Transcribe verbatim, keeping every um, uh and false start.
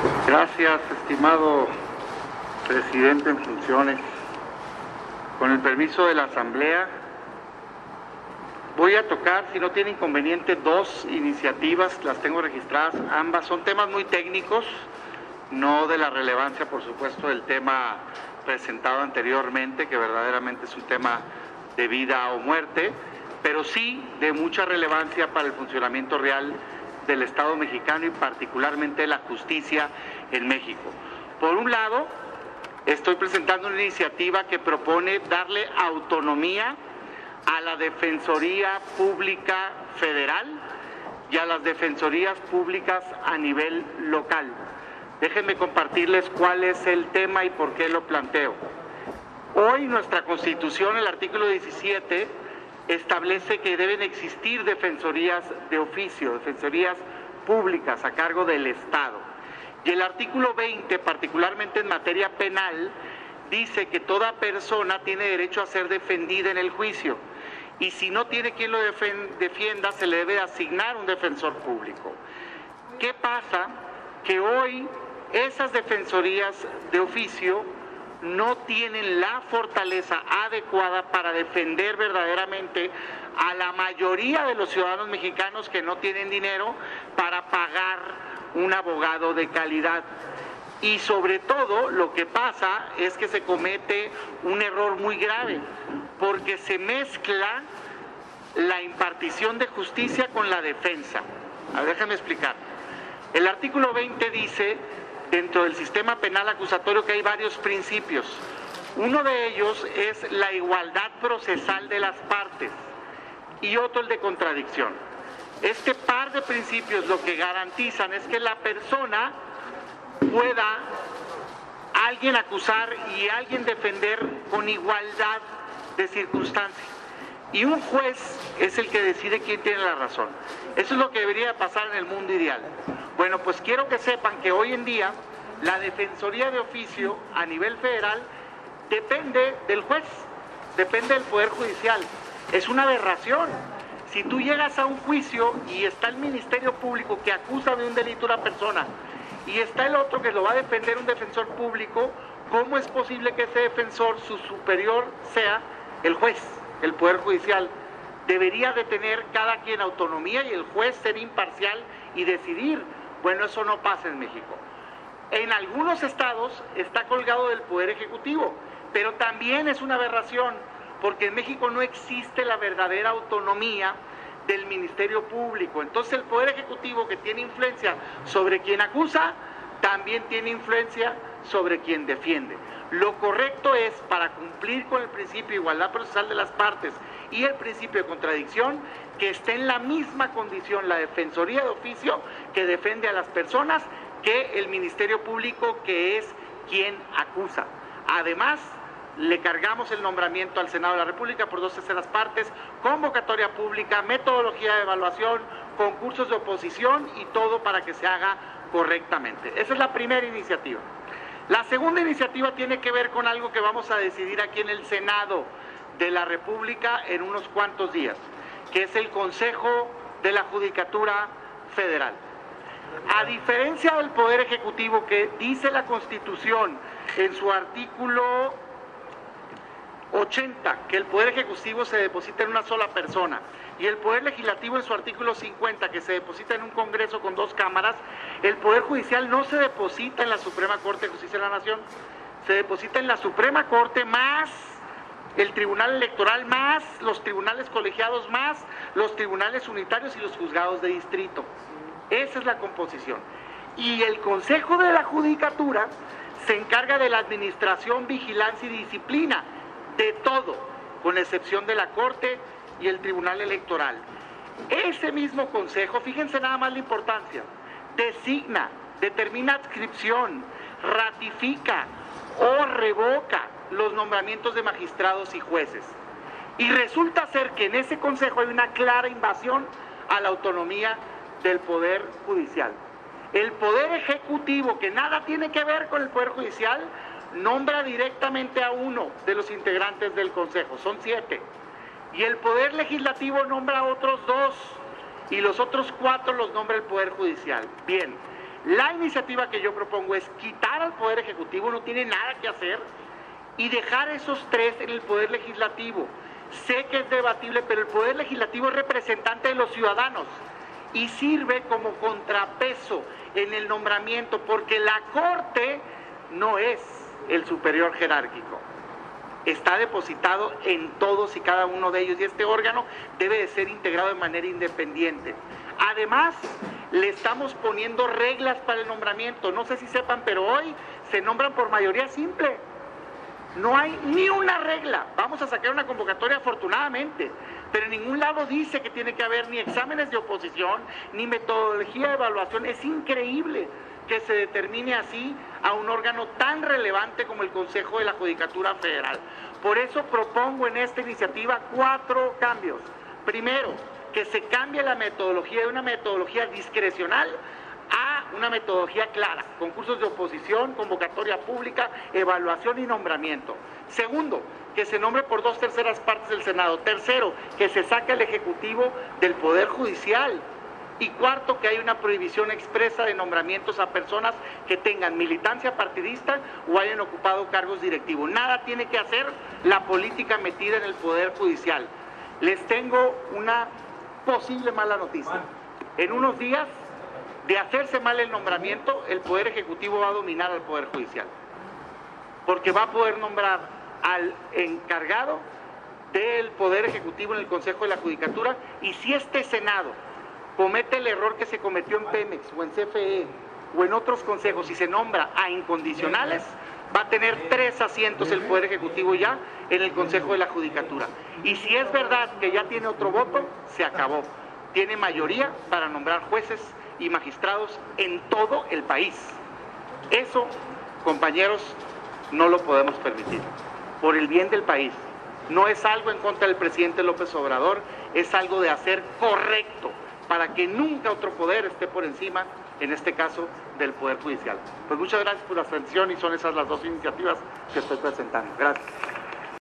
Gracias, estimado presidente en funciones. Con el permiso de la Asamblea, voy a tocar, si no tiene inconveniente, dos iniciativas, las tengo registradas, ambas son temas muy técnicos, no de la relevancia, por supuesto, del tema presentado anteriormente, que verdaderamente es un tema de vida o muerte, pero sí de mucha relevancia para el funcionamiento real del Estado mexicano y particularmente de la justicia en México. Por un lado, estoy presentando una iniciativa que propone darle autonomía a la Defensoría Pública Federal y a las Defensorías Públicas a nivel local. Déjenme compartirles cuál es el tema y por qué lo planteo. Hoy nuestra Constitución, el artículo diecisiete, establece que deben existir defensorías de oficio, defensorías públicas a cargo del Estado. Y el artículo veinte, particularmente en materia penal, dice que toda persona tiene derecho a ser defendida en el juicio. Y si no tiene quien lo defienda, se le debe asignar un defensor público. ¿Qué pasa? Que hoy esas defensorías de oficio no tienen la fortaleza adecuada para defender verdaderamente a la mayoría de los ciudadanos mexicanos que no tienen dinero para pagar un abogado de calidad. Y sobre todo lo que pasa es que se comete un error muy grave, porque se mezcla la impartición de justicia con la defensa. A ver, déjame explicar. El artículo veinte dice, dentro del sistema penal acusatorio, que hay varios principios. Uno de ellos es la igualdad procesal de las partes y otro el de contradicción. Este par de principios lo que garantizan es que la persona pueda alguien acusar y alguien defender con igualdad de circunstancias. Y un juez es el que decide quién tiene la razón. Eso es lo que debería pasar en el mundo ideal. Bueno, pues quiero que sepan que hoy en día la Defensoría de Oficio a nivel federal depende del juez, depende del Poder Judicial. Es una aberración. Si tú llegas a un juicio y está el Ministerio Público que acusa de un delito a una persona y está el otro que lo va a defender, un defensor público, ¿cómo es posible que ese defensor, su superior, sea el juez, el Poder Judicial? Debería de tener cada quien autonomía y el juez ser imparcial y decidir. Bueno, eso no pasa en México. En algunos estados está colgado del Poder Ejecutivo, pero también es una aberración, porque en México no existe la verdadera autonomía del Ministerio Público. Entonces el Poder Ejecutivo, que tiene influencia sobre quien acusa, también tiene influencia sobre quien defiende. Lo correcto es, para cumplir con el principio de igualdad procesal de las partes y el principio de contradicción, que esté en la misma condición la Defensoría de Oficio, que defiende a las personas, que el Ministerio Público, que es quien acusa. Además, le cargamos el nombramiento al Senado de la República por dos terceras partes, convocatoria pública, metodología de evaluación, concursos de oposición y todo para que se haga correctamente. Esa es la primera iniciativa. La segunda iniciativa tiene que ver con algo que vamos a decidir aquí en el Senado de la República en unos cuantos días, que es el Consejo de la Judicatura Federal. A diferencia del Poder Ejecutivo, que dice la Constitución en su artículo ochenta, que el Poder Ejecutivo se deposita en una sola persona, y el Poder Legislativo en su artículo cincuenta, que se deposita en un Congreso con dos cámaras, el Poder Judicial no se deposita en la Suprema Corte de Justicia de la Nación, se deposita en la Suprema Corte más el Tribunal Electoral más los tribunales colegiados más los tribunales unitarios y los juzgados de distrito. Esa es la composición. Y el Consejo de la Judicatura se encarga de la administración, vigilancia y disciplina de todo, con excepción de la Corte y el Tribunal Electoral. Ese mismo Consejo, fíjense nada más la importancia, designa, determina adscripción, ratifica o revoca los nombramientos de magistrados y jueces. Y resulta ser que en ese Consejo hay una clara invasión a la autonomía del Poder Judicial. El Poder Ejecutivo, que nada tiene que ver con el Poder Judicial, nombra directamente a uno de los integrantes del Consejo, son siete. Y el Poder Legislativo nombra a otros dos, y los otros cuatro los nombra el Poder Judicial. Bien, La iniciativa que yo propongo es quitar al Poder Ejecutivo, no tiene nada que hacer, y dejar esos tres en el Poder Legislativo. Sé que es debatible, pero el Poder Legislativo es representante de los ciudadanos y sirve como contrapeso en el nombramiento, porque la Corte no es el superior jerárquico. Está depositado en todos y cada uno de ellos y este órgano debe de ser integrado de manera independiente. Además, le estamos poniendo reglas para el nombramiento. No sé si sepan, pero hoy se nombran por mayoría simple. No hay ni una regla. Vamos a sacar una convocatoria afortunadamente, pero en ningún lado dice que tiene que haber ni exámenes de oposición, ni metodología de evaluación. Es increíble que se determine así a un órgano tan relevante como el Consejo de la Judicatura Federal. Por eso propongo en esta iniciativa cuatro cambios. Primero, que se cambie la metodología de una metodología discrecional a una metodología clara, concursos de oposición, convocatoria pública, evaluación y nombramiento. Segundo, que se nombre por dos terceras partes del Senado. Tercero, que se saque al Ejecutivo del Poder Judicial. Y cuarto, que hay una prohibición expresa de nombramientos a personas que tengan militancia partidista o hayan ocupado cargos directivos. Nada tiene que hacer la política metida en el Poder Judicial. Les tengo una posible mala noticia. En unos días, de hacerse mal el nombramiento, el Poder Ejecutivo va a dominar al Poder Judicial, porque va a poder nombrar al encargado del Poder Ejecutivo en el Consejo de la Judicatura, y si este Senado comete el error que se cometió en Pemex o en C F E o en otros consejos y se nombra a incondicionales, va a tener tres asientos el Poder Ejecutivo ya en el Consejo de la Judicatura. Y si es verdad que ya tiene otro voto, se acabó. Tiene mayoría para nombrar jueces y magistrados en todo el país. Eso, compañeros, no lo podemos permitir. Por el bien del país. No es algo en contra del presidente López Obrador, es algo de hacer correcto, para que nunca otro poder esté por encima, en este caso, del Poder Judicial. Pues muchas gracias por la atención y son esas las dos iniciativas que estoy presentando. Gracias.